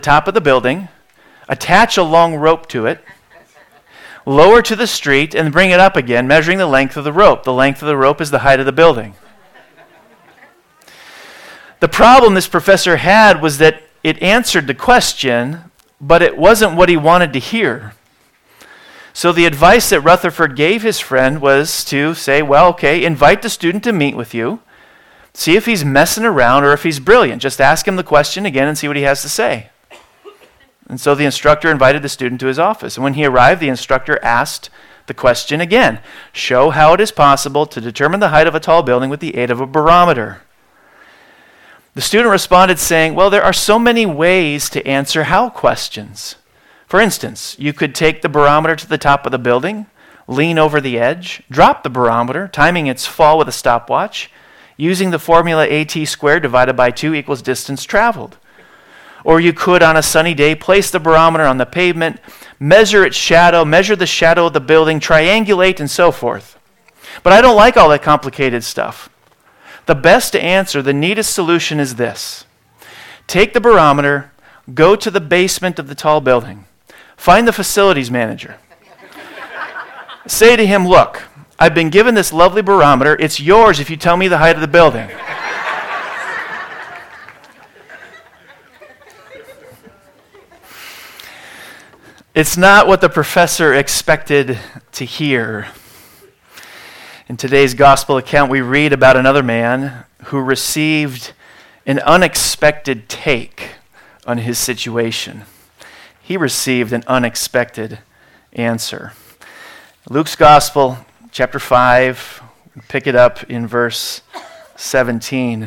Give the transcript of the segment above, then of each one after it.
top of the building, attach a long rope to it, lower to the street, and bring it up again, measuring the length of the rope. The length of the rope is the height of the building. The problem this professor had was that it answered the question, but it wasn't what he wanted to hear. So the advice that Rutherford gave his friend was to say, well, okay, invite the student to meet with you, see if he's messing around or if he's brilliant. Just ask him the question again and see what he has to say. And so the instructor invited the student to his office. And when he arrived, the instructor asked the question again. Show how it is possible to determine the height of a tall building with the aid of a barometer. The student responded saying, well, there are so many ways to answer how questions. For instance, you could take the barometer to the top of the building, lean over the edge, drop the barometer, timing its fall with a stopwatch, using the formula AT squared divided by 2 equals distance traveled. Or you could, on a sunny day, place the barometer on the pavement, measure its shadow, measure the shadow of the building, triangulate, and so forth. But I don't like all that complicated stuff. The best answer, the neatest solution is this. Take the barometer, go to the basement of the tall building, find the facilities manager. Say to him, look, I've been given this lovely barometer. It's yours if you tell me the height of the building. It's not what the professor expected to hear. In today's gospel account, we read about another man who received an unexpected take on his situation. He received an unexpected answer. Luke's gospel, chapter 5, pick it up in verse 17.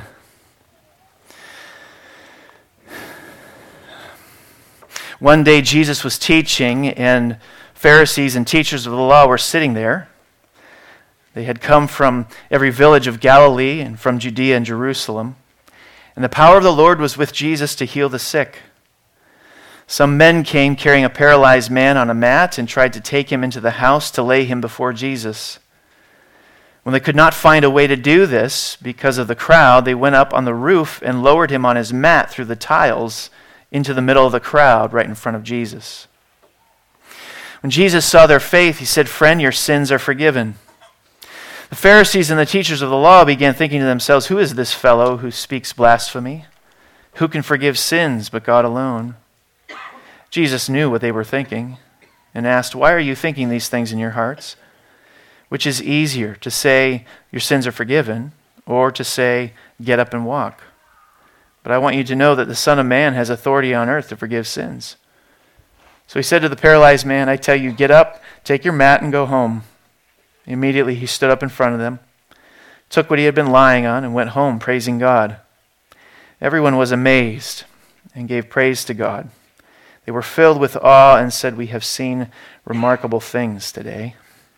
One day Jesus was teaching, and Pharisees and teachers of the law were sitting there. They had come from every village of Galilee and from Judea and Jerusalem. And the power of the Lord was with Jesus to heal the sick. Some men came carrying a paralyzed man on a mat and tried to take him into the house to lay him before Jesus. When they could not find a way to do this because of the crowd, they went up on the roof and lowered him on his mat through the tiles into the middle of the crowd right in front of Jesus. When Jesus saw their faith, he said, "Friend, your sins are forgiven." The Pharisees and the teachers of the law began thinking to themselves, "Who is this fellow who speaks blasphemy? Who can forgive sins but God alone?" Jesus knew what they were thinking and asked, "Why are you thinking these things in your hearts? Which is easier, to say, 'Your sins are forgiven,' or to say, 'Get up and walk'? But I want you to know that the Son of Man has authority on earth to forgive sins." So he said to the paralyzed man, "I tell you, get up, take your mat, and go home." Immediately he stood up in front of them, took what he had been lying on, and went home praising God. Everyone was amazed and gave praise to God. They were filled with awe and said, "We have seen remarkable things today."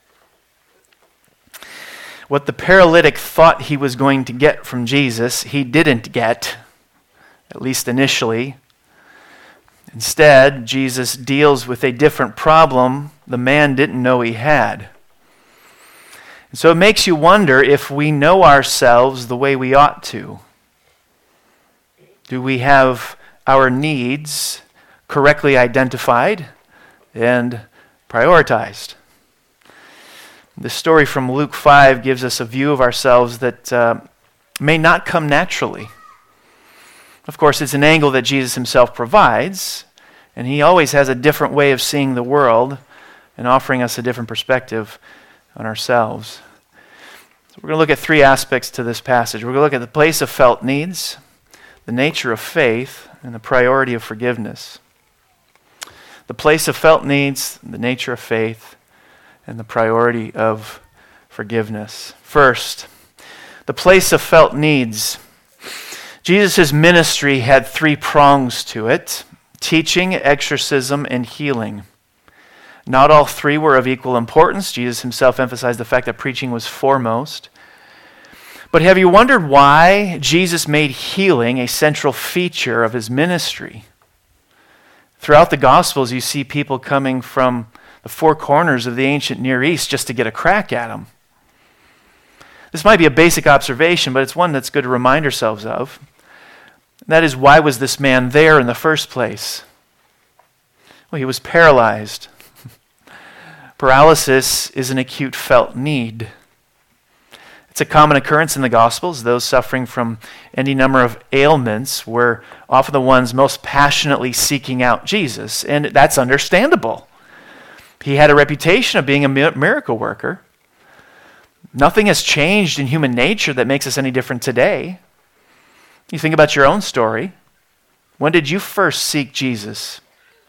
What the paralytic thought he was going to get from Jesus, he didn't get, at least initially. Instead, Jesus deals with a different problem the man didn't know he had. And so it makes you wonder if we know ourselves the way we ought to. Do we have our needs correctly identified and prioritized? The story from Luke 5 gives us a view of ourselves that may not come naturally. Of course, it's an angle that Jesus himself provides, and he always has a different way of seeing the world and offering us a different perspective on ourselves. So we're going to look at 3 aspects to this passage. We're going to look at the place of felt needs, the nature of faith, and the priority of forgiveness. The place of felt needs, the nature of faith, and the priority of forgiveness. First, the place of felt needs. Jesus' ministry had 3 prongs to it: teaching, exorcism, and healing. Not all 3 were of equal importance. Jesus himself emphasized the fact that preaching was foremost. But have you wondered why Jesus made healing a central feature of his ministry? Throughout the Gospels, you see people coming from the 4 corners of the ancient Near East just to get a crack at him. This might be a basic observation, but it's one that's good to remind ourselves of. That is, why was this man there in the first place? Well, he was paralyzed. Paralysis is an acute felt need. It's a common occurrence in the Gospels. Those suffering from any number of ailments were often the ones most passionately seeking out Jesus, and that's understandable. He had a reputation of being a miracle worker. Nothing has changed in human nature that makes us any different today. You think about your own story. When did you first seek Jesus?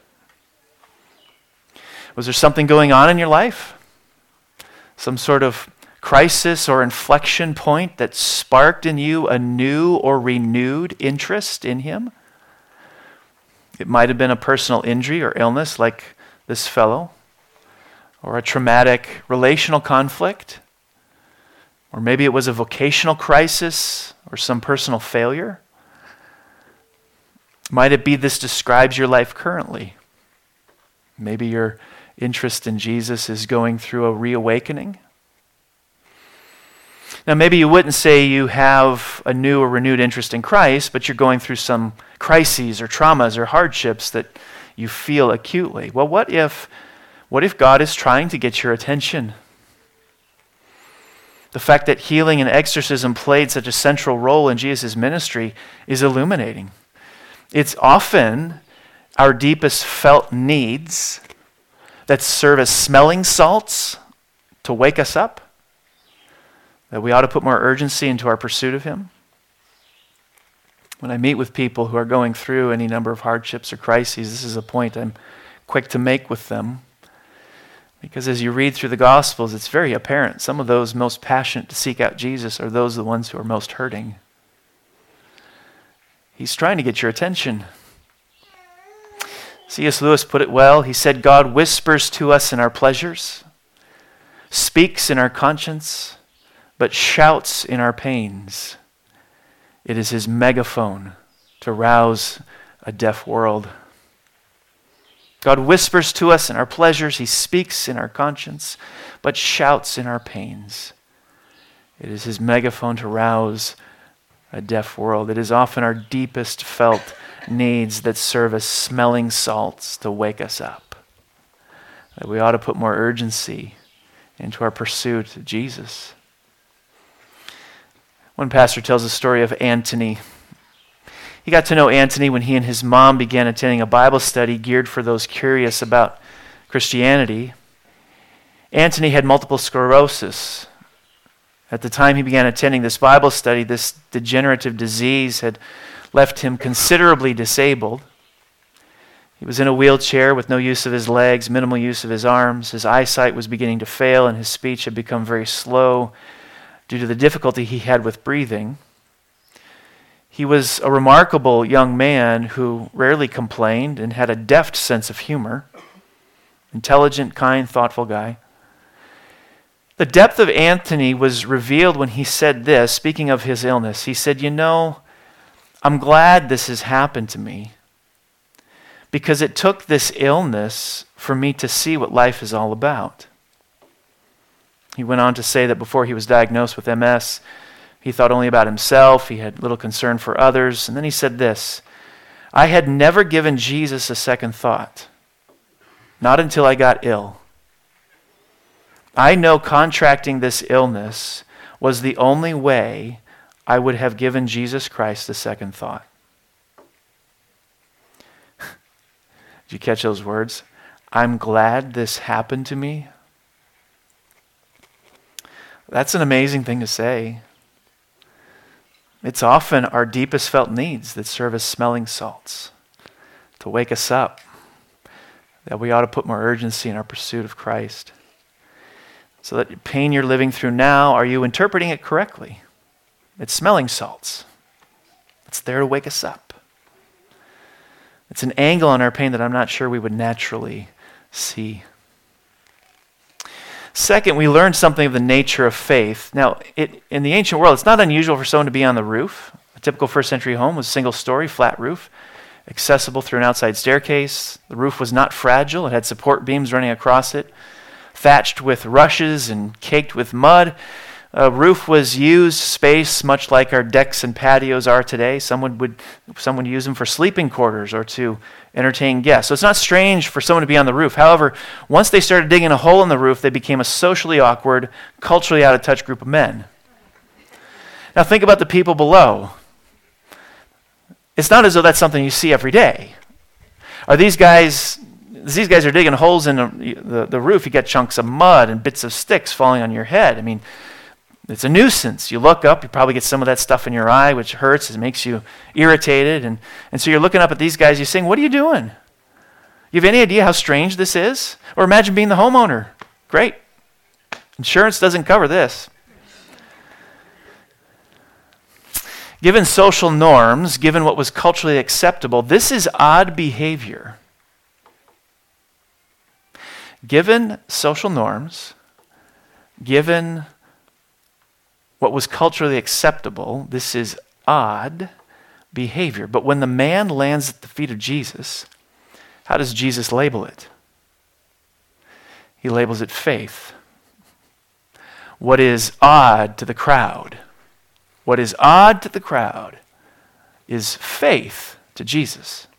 Was there something going on in your life? Some sort of crisis or inflection point that sparked in you a new or renewed interest in him? It might have been a personal injury or illness like this fellow, or a traumatic relational conflict, or maybe it was a vocational crisis or some personal failure. Might it be this describes your life currently? Maybe your interest in Jesus is going through a reawakening. Now, maybe you wouldn't say you have a new or renewed interest in Christ, but you're going through some crises or traumas or hardships that you feel acutely. Well, what if God is trying to get your attention? The fact that healing and exorcism played such a central role in Jesus' ministry is illuminating. It's often our deepest felt needs that serve as smelling salts to wake us up, that we ought to put more urgency into our pursuit of him. When I meet with people who are going through any number of hardships or crises, this is a point I'm quick to make with them. Because as you read through the Gospels, it's very apparent. Some of those most passionate to seek out Jesus are the ones who are most hurting. He's trying to get your attention. C.S. Lewis put it well. He said, God whispers to us in our pleasures, speaks in our conscience, but shouts in our pains. It is his megaphone to rouse a deaf world. God whispers to us in our pleasures, he speaks in our conscience, but shouts in our pains. It is his megaphone to rouse a deaf world. It is often our deepest felt needs that serve as smelling salts to wake us up. That we ought to put more urgency into our pursuit of Jesus. One pastor tells the story of Anthony. He got to know Anthony when he and his mom began attending a Bible study geared for those curious about Christianity. Anthony had multiple sclerosis. At the time he began attending this Bible study, this degenerative disease had left him considerably disabled. He was in a wheelchair with no use of his legs, minimal use of his arms. His eyesight was beginning to fail, and his speech had become very slow due to the difficulty he had with breathing. He was a remarkable young man who rarely complained and had a deft sense of humor. Intelligent, kind, thoughtful guy. The depth of Anthony was revealed when he said this, speaking of his illness. He said, I'm glad this has happened to me because it took this illness for me to see what life is all about. He went on to say that before he was diagnosed with MS, he thought only about himself. He had little concern for others. And then he said this, I had never given Jesus a second thought, not until I got ill. I know contracting this illness was the only way I would have given Jesus Christ a second thought. Did you catch those words? I'm glad this happened to me. That's an amazing thing to say. It's often our deepest felt needs that serve as smelling salts to wake us up, that we ought to put more urgency in our pursuit of Christ. So that pain you're living through now, are you interpreting it correctly? It's smelling salts. It's there to wake us up. It's an angle on our pain that I'm not sure we would naturally see. Second, we learn something of the nature of faith. Now, in the ancient world, it's not unusual for someone to be on the roof. A typical first century home was single story, flat roof, accessible through an outside staircase. The roof was not fragile. It had support beams running across it, thatched with rushes and caked with mud. A roof was used space much like our decks and patios are today. Someone would use them for sleeping quarters or to entertain guests. So it's not strange for someone to be on the roof. However, once they started digging a hole in the roof, they became a socially awkward, culturally out of touch group of men. Now think about the people below. It's not as though that's something you see every day. Are these guys are digging holes in the roof. You got chunks of mud and bits of sticks falling on your head. I mean, it's a nuisance. You look up, you probably get some of that stuff in your eye, which hurts. It makes you irritated. And so you're looking up at these guys, you're saying, what are you doing? You have any idea how strange this is? Or imagine being the homeowner. Great. Insurance doesn't cover this. Given social norms, given what was culturally acceptable, this is odd behavior. Given social norms, given what was culturally acceptable, this is odd behavior. But when the man lands at the feet of Jesus, how does Jesus label it? He labels it faith. What is odd to the crowd? What is odd to the crowd is faith to Jesus.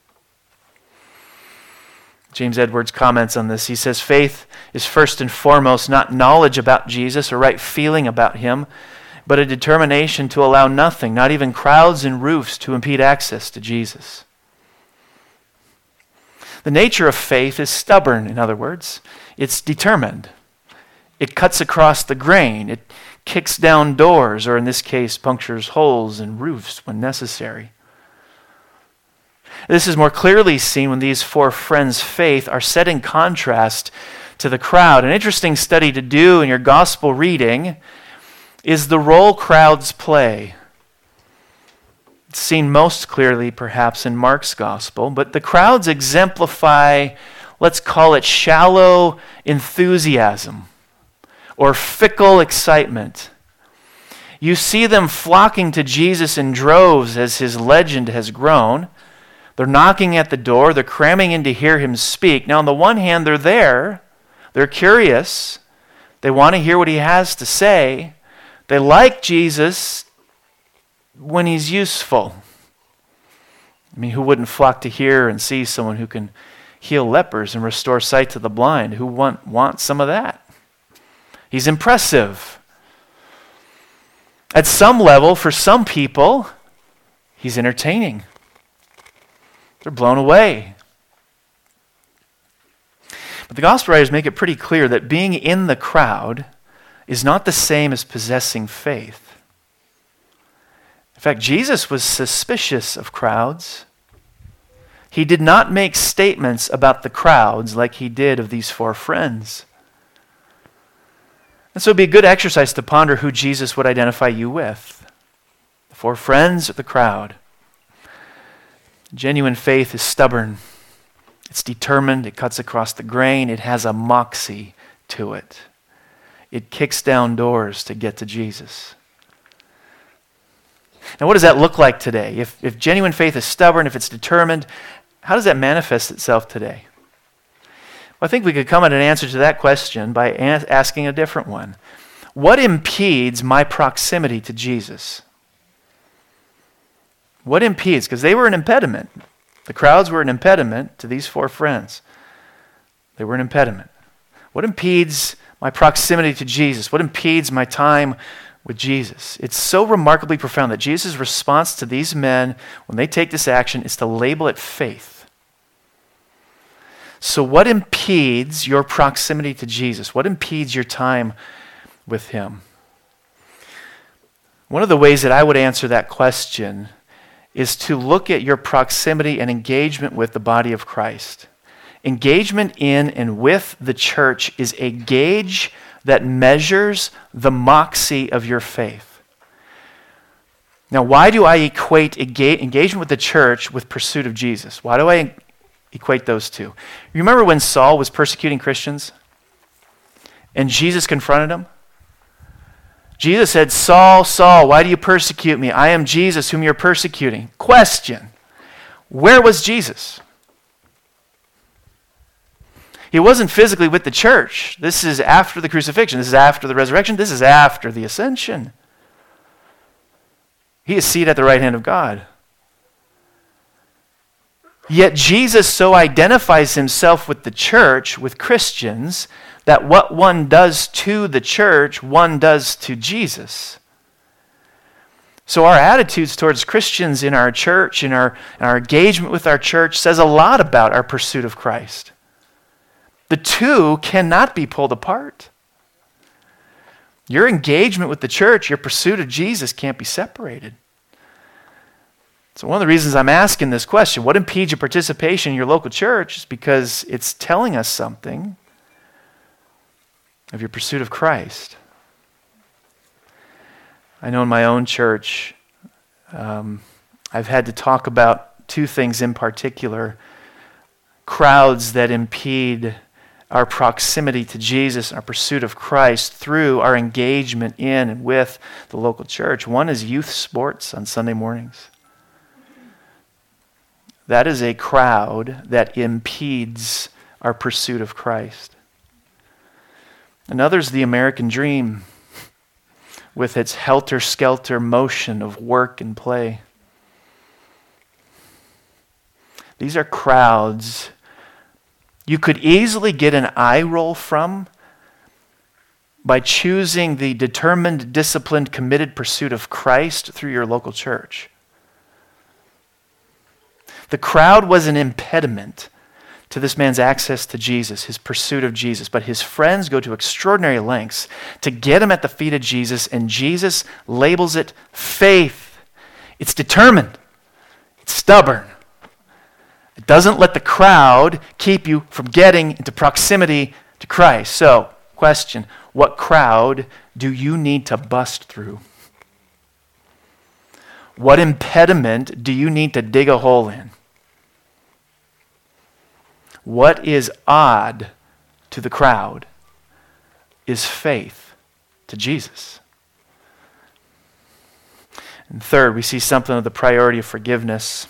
James Edwards comments on this. He says, faith is first and foremost not knowledge about Jesus or right feeling about him, but a determination to allow nothing, not even crowds and roofs, to impede access to Jesus. The nature of faith is stubborn, in other words. It's determined. It cuts across the grain. It kicks down doors, or in this case, punctures holes in roofs when necessary. This is more clearly seen when these four friends' faith are set in contrast to the crowd. An interesting study to do in your gospel reading is the role crowds play. It's seen most clearly, perhaps, in Mark's gospel, but the crowds exemplify, let's call it shallow enthusiasm or fickle excitement. You see them flocking to Jesus in droves as his legend has grown. They're knocking at the door. They're cramming in to hear him speak. Now, on the one hand, they're there. They're curious. They want to hear what he has to say. They like Jesus when he's useful. I mean, who wouldn't flock to hear and see someone who can heal lepers and restore sight to the blind? Who want some of that? He's impressive. At some level, for some people, he's entertaining. They're blown away. But the gospel writers make it pretty clear that being in the crowd is not the same as possessing faith. In fact, Jesus was suspicious of crowds. He did not make statements about the crowds like he did of these four friends. And so it'd be a good exercise to ponder who Jesus would identify you with. The four friends or the crowd. Genuine faith is stubborn. It's determined. It cuts across the grain. It has a moxie to it. It kicks down doors to get to Jesus. Now, what does that look like today? If genuine faith is stubborn, if it's determined, how does that manifest itself today? Well, I think we could come at an answer to that question by asking a different one. What impedes my proximity to Jesus? What impedes? Because they were an impediment. The crowds were an impediment to these four friends. They were an impediment. What impedes my proximity to Jesus? What impedes my time with Jesus? It's so remarkably profound that Jesus' response to these men when they take this action is to label it faith. So what impedes your proximity to Jesus? What impedes your time with him? One of the ways that I would answer that question is to look at your proximity and engagement with the body of Christ. Engagement in and with the church is a gauge that measures the moxie of your faith. Now, why do I equate engagement with the church with pursuit of Jesus? Why do I equate those two? You remember when Saul was persecuting Christians and Jesus confronted him? Jesus said, Saul, Saul, why do you persecute me? I am Jesus whom you're persecuting. Question, where was Jesus? He wasn't physically with the church. This is after the crucifixion. This is after the resurrection. This is after the ascension. He is seated at the right hand of God. Yet Jesus so identifies himself with the church, with Christians, that what one does to the church, one does to Jesus. So our attitudes towards Christians in our church, in our engagement with our church, says a lot about our pursuit of Christ. The two cannot be pulled apart. Your engagement with the church, your pursuit of Jesus can't be separated. So one of the reasons I'm asking this question, what impedes your participation in your local church, is because it's telling us something of your pursuit of Christ. I know in my own church, I've had to talk about two things in particular: crowds that impede our proximity to Jesus, our pursuit of Christ through our engagement in and with the local church. One is youth sports on Sunday mornings. That is a crowd that impedes our pursuit of Christ. Another is the American dream, with its helter-skelter motion of work and play. These are crowds you could easily get an eye roll from by choosing the determined, disciplined, committed pursuit of Christ through your local church. The crowd was an impediment to this man's access to Jesus, his pursuit of Jesus. But his friends go to extraordinary lengths to get him at the feet of Jesus, and Jesus labels it faith. It's determined. It's stubborn. It doesn't let the crowd keep you from getting into proximity to Christ. So, question, what crowd do you need to bust through? What impediment do you need to dig a hole in? What is odd to the crowd is faith to Jesus. And third, we see something of the priority of forgiveness.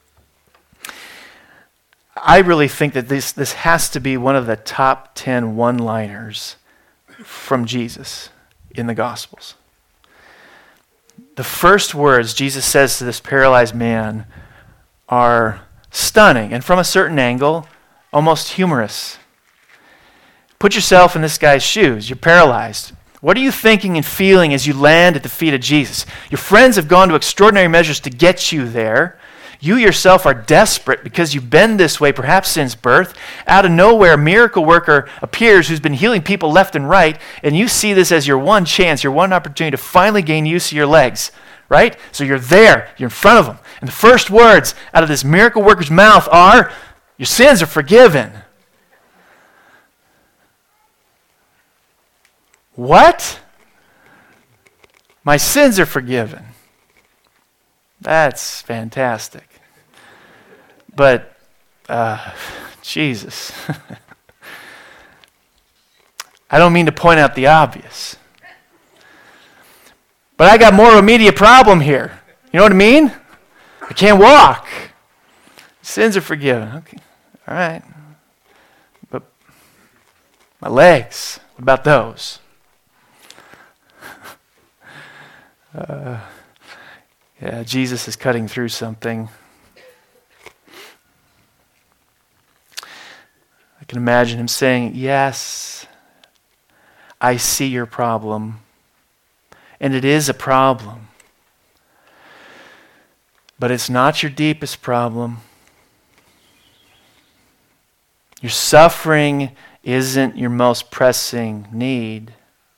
I really think that this has to be one of the top 10 one-liners from Jesus in the Gospels. The first words Jesus says to this paralyzed man are stunning, and from a certain angle, almost humorous. Put yourself in this guy's shoes. You're paralyzed. What are you thinking and feeling as you land at the feet of Jesus? Your friends have gone to extraordinary measures to get you there. You yourself are desperate because you've been this way perhaps since birth. Out of nowhere, a miracle worker appears who's been healing people left and right, and you see this as your one chance, your one opportunity to finally gain use of your legs, right? So you're there, you're in front of him. And the first words out of this miracle worker's mouth are, "Your sins are forgiven." What? My sins are forgiven. That's fantastic. But, Jesus. I don't mean to point out the obvious. But I got more of an immediate problem here. You know what I mean? I can't walk. Sins are forgiven. Okay, all right. But my legs, what about those? Yeah, Jesus is cutting through something. I can imagine him saying, "Yes, I see your problem, and it is a problem, but it's not your deepest problem. Your suffering isn't your most pressing need.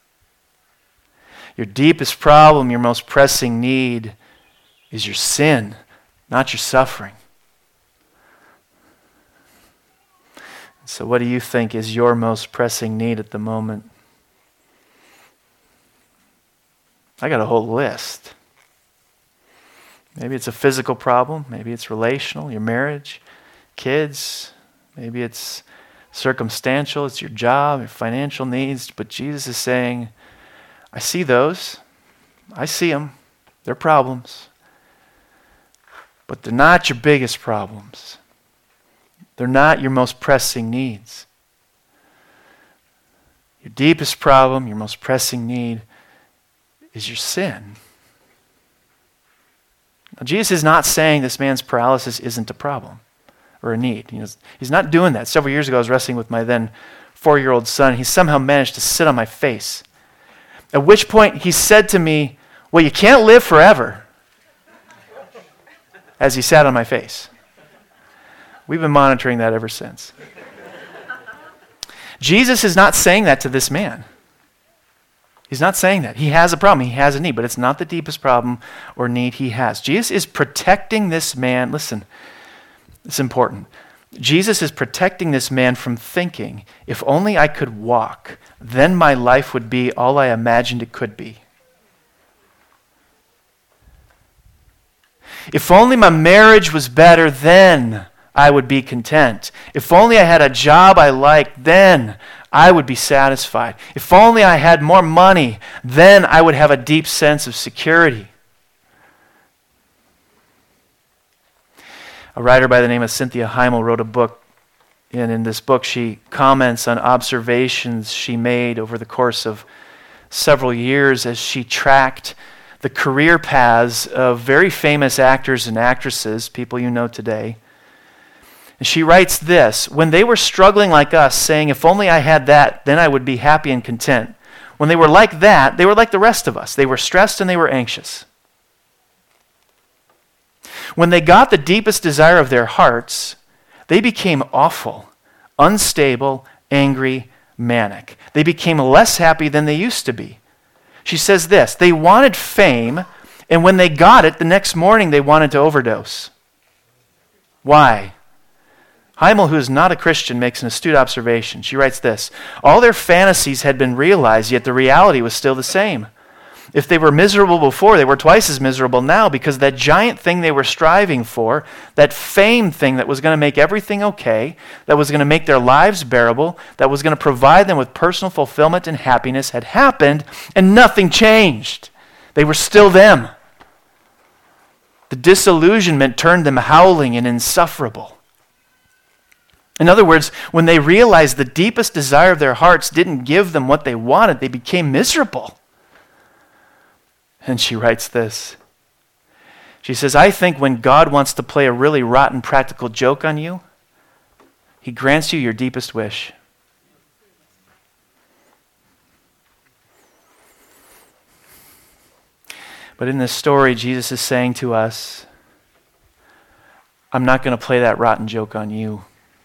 Your deepest problem, your most pressing need is your sin, not your suffering." So what do you think is your most pressing need at the moment? I got a whole list. Maybe it's a physical problem. Maybe it's relational, your marriage, kids. Maybe it's circumstantial. It's your job, your financial needs. But Jesus is saying, I see those. I see them. They're problems. But they're not your biggest problems. They're not your most pressing needs. Your deepest problem, your most pressing need is your sin. Now, Jesus is not saying this man's paralysis isn't a problem or a need. He's not doing that. Several years ago, I was wrestling with my then 4-year-old son. He somehow managed to sit on my face. At which point he said to me, "Well, you can't live forever," as he sat on my face. We've been monitoring that ever since. Jesus is not saying that to this man. He's not saying that. He has a problem. He has a need, but it's not the deepest problem or need he has. Jesus is protecting this man. Listen, it's important. Jesus is protecting this man from thinking, if only I could walk, then my life would be all I imagined it could be. If only my marriage was better, then I would be content. If only I had a job I liked, then I would be satisfied. If only I had more money, then I would have a deep sense of security. A writer by the name of Cynthia Heimel wrote a book, and in this book she comments on observations she made over the course of several years as she tracked the career paths of very famous actors and actresses, people you know today. And she writes this: when they were struggling like us, saying, if only I had that, then I would be happy and content. When they were like that, they were like the rest of us. They were stressed and they were anxious. When they got the deepest desire of their hearts, they became awful, unstable, angry, manic. They became less happy than they used to be. She says this: they wanted fame, and when they got it, the next morning they wanted to overdose. Why? Heimel, who is not a Christian, makes an astute observation. She writes this: all their fantasies had been realized, yet the reality was still the same. If they were miserable before, they were twice as miserable now, because that giant thing they were striving for, that fame thing that was going to make everything okay, that was going to make their lives bearable, that was going to provide them with personal fulfillment and happiness, had happened, and nothing changed. They were still them. The disillusionment turned them howling and insufferable. In other words, when they realized the deepest desire of their hearts didn't give them what they wanted, they became miserable. And she writes this. She says, I think when God wants to play a really rotten practical joke on you, he grants you your deepest wish. But in this story, Jesus is saying to us, I'm not going to play that rotten joke on you.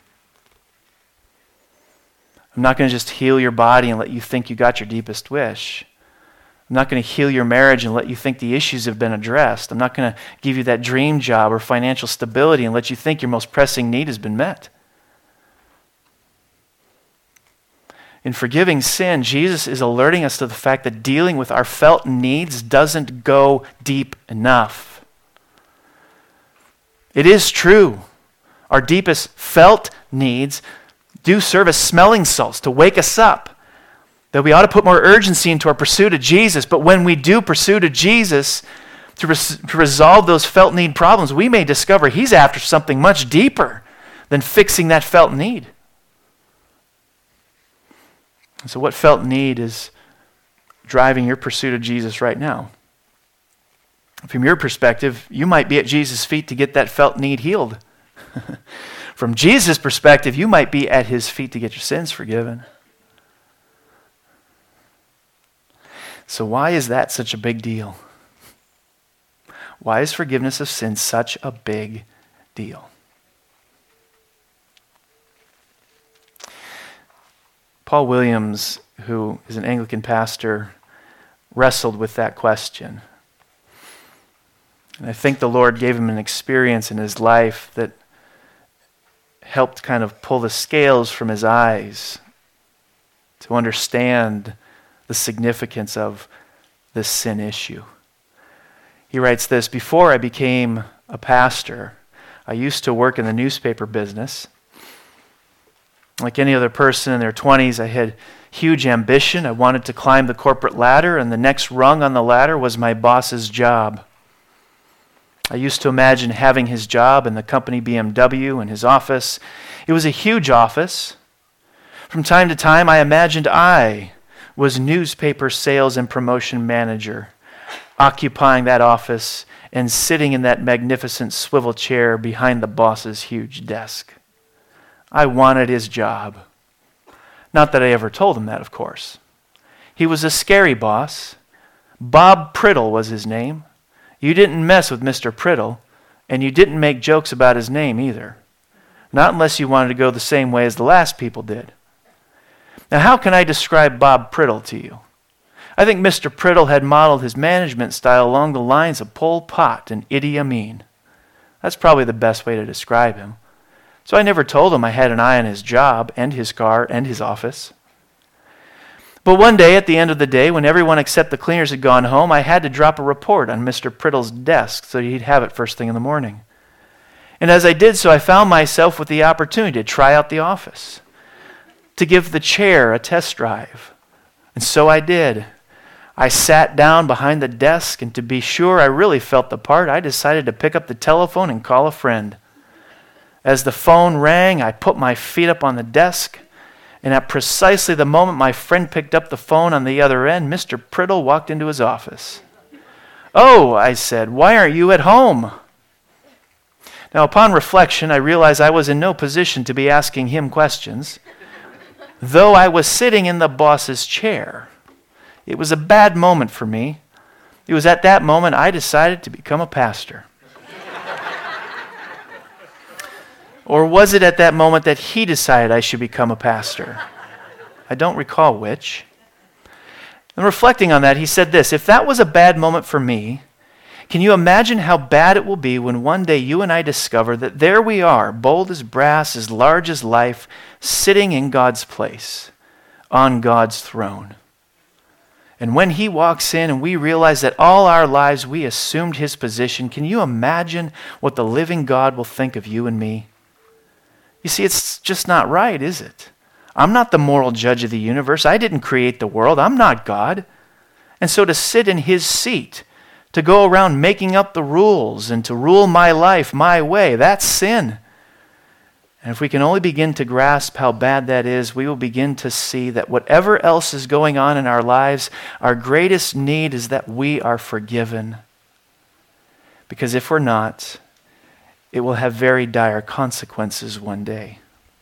I'm not going to just heal your body and let you think you got your deepest wish. I'm not going to heal your marriage and let you think the issues have been addressed. I'm not going to give you that dream job or financial stability and let you think your most pressing need has been met. In forgiving sin, Jesus is alerting us to the fact that dealing with our felt needs doesn't go deep enough. It is true. Our deepest felt needs do serve as smelling salts to wake us up. That we ought to put more urgency into our pursuit of Jesus. But when we do pursue to Jesus to resolve those felt need problems, we may discover he's after something much deeper than fixing that felt need. And so what felt need is driving your pursuit of Jesus right now? From your perspective, you might be at Jesus' feet to get that felt need healed. From Jesus' perspective, you might be at his feet to get your sins forgiven. So why is that such a big deal? Why is forgiveness of sin such a big deal? Paul Williams, who is an Anglican pastor, wrestled with that question. And I think the Lord gave him an experience in his life that helped kind of pull the scales from his eyes to understand the significance of this sin issue. He writes this: before I became a pastor, I used to work in the newspaper business. Like any other person in their 20s, I had huge ambition. I wanted to climb the corporate ladder, and the next rung on the ladder was my boss's job. I used to imagine having his job in the company BMW and his office. It was a huge office, From time to time, I imagined I was newspaper sales and promotion manager, occupying that office and sitting in that magnificent swivel chair behind the boss's huge desk. I wanted his job. Not that I ever told him that, of course. He was a scary boss. Bob Priddle was his name. You didn't mess with Mr. Priddle, and you didn't make jokes about his name either. Not unless you wanted to go the same way as the last people did. Now, how can I describe Bob Priddle to you? I think Mr. Priddle had modeled his management style along the lines of Pol Pot and Idi Amin. That's probably the best way to describe him. So I never told him I had an eye on his job and his car and his office. But one day, at the end of the day, when everyone except the cleaners had gone home, I had to drop a report on Mr. Priddle's desk so he'd have it first thing in the morning. And as I did so, I found myself with the opportunity to try out the office, to give the chair a test drive. And so I did. I sat down behind the desk, and to be sure I really felt the part, I decided to pick up the telephone and call a friend. As the phone rang, I put my feet up on the desk, and at precisely the moment my friend picked up the phone on the other end, Mr. Priddle walked into his office. "Oh," I said, "why aren't you at home?" Now, upon reflection, I realized I was in no position to be asking him questions, though I was sitting in the boss's chair. It was a bad moment for me. It was at that moment I decided to become a pastor. Or was it at that moment that he decided I should become a pastor? I don't recall which. And reflecting on that, he said this: if that was a bad moment for me, can you imagine how bad it will be when one day you and I discover that there we are, bold as brass, as large as life, sitting in God's place, on God's throne. And when he walks in and we realize that all our lives we assumed his position, can you imagine what the living God will think of you and me? You see, it's just not right, is it? I'm not the moral judge of the universe. I didn't create the world. I'm not God. And so to sit in his seat, to go around making up the rules and to rule my life my way, that's sin. And if we can only begin to grasp how bad that is, we will begin to see that whatever else is going on in our lives, our greatest need is that we are forgiven. Because if we're not, it will have very dire consequences one day.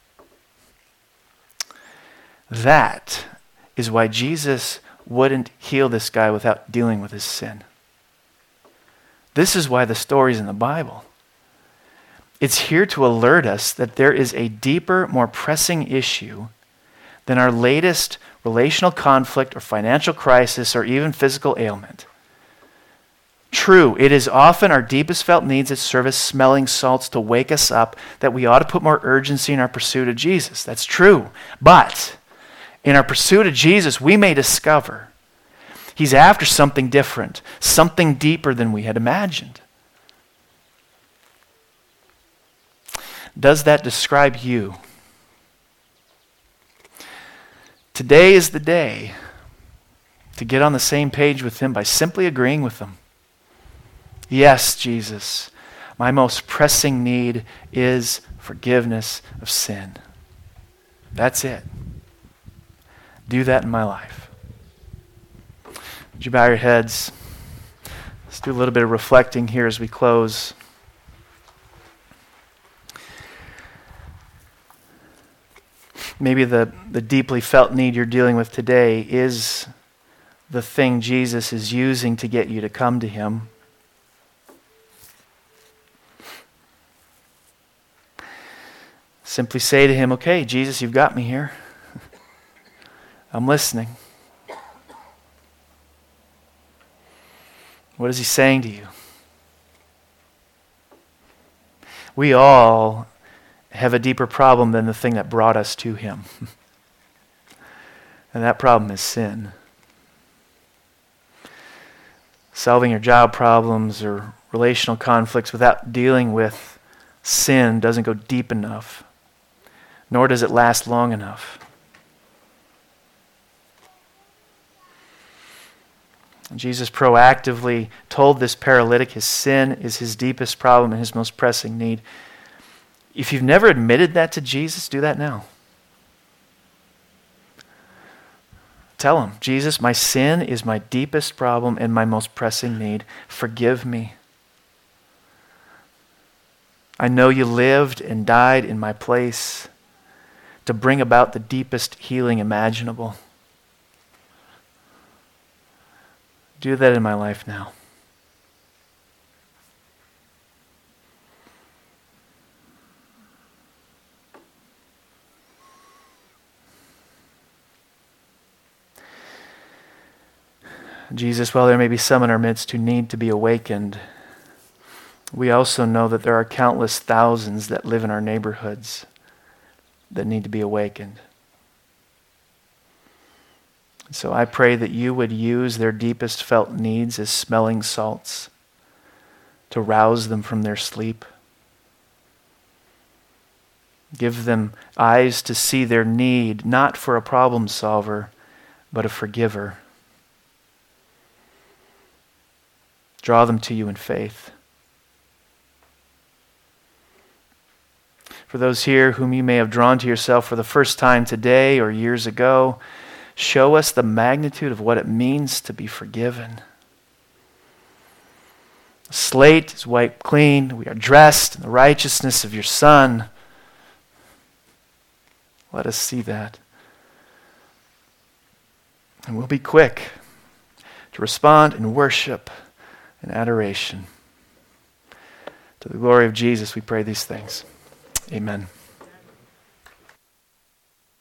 That is why Jesus wouldn't heal this guy without dealing with his sin. This is why the story's in the Bible. It's here to alert us that there is a deeper, more pressing issue than our latest relational conflict or financial crisis or even physical ailment. True, it is often our deepest felt needs that serve as smelling salts to wake us up that we ought to put more urgency in our pursuit of Jesus. That's true. But in our pursuit of Jesus, we may discover he's after something different, something deeper than we had imagined. Does that describe you? Today is the day to get on the same page with him by simply agreeing with him. Yes, Jesus, my most pressing need is forgiveness of sin. That's it. Do that in my life. Would you bow your heads? Let's do a little bit of reflecting here as we close. Maybe the deeply felt need you're dealing with today is the thing Jesus is using to get you to come to him. Simply say to him, okay, Jesus, you've got me here. I'm listening. What is he saying to you? We all have a deeper problem than the thing that brought us to him. And that problem is sin. Solving your job problems or relational conflicts without dealing with sin doesn't go deep enough, nor does it last long enough. Jesus proactively told this paralytic his sin is his deepest problem and his most pressing need. If you've never admitted that to Jesus, do that now. Tell him, Jesus, my sin is my deepest problem and my most pressing need. Forgive me. I know you lived and died in my place to bring about the deepest healing imaginable. Do that in my life now. Jesus, while there may be some in our midst who need to be awakened, we also know that there are countless thousands that live in our neighborhoods that need to be awakened. So I pray that you would use their deepest felt needs as smelling salts to rouse them from their sleep. Give them eyes to see their need, not for a problem solver, but a forgiver. Draw them to you in faith. For those here whom you may have drawn to yourself for the first time today or years ago, show us the magnitude of what it means to be forgiven. The slate is wiped clean. We are dressed in the righteousness of your Son. Let us see that. And we'll be quick to respond in worship and adoration. To the glory of Jesus, we pray these things. Amen.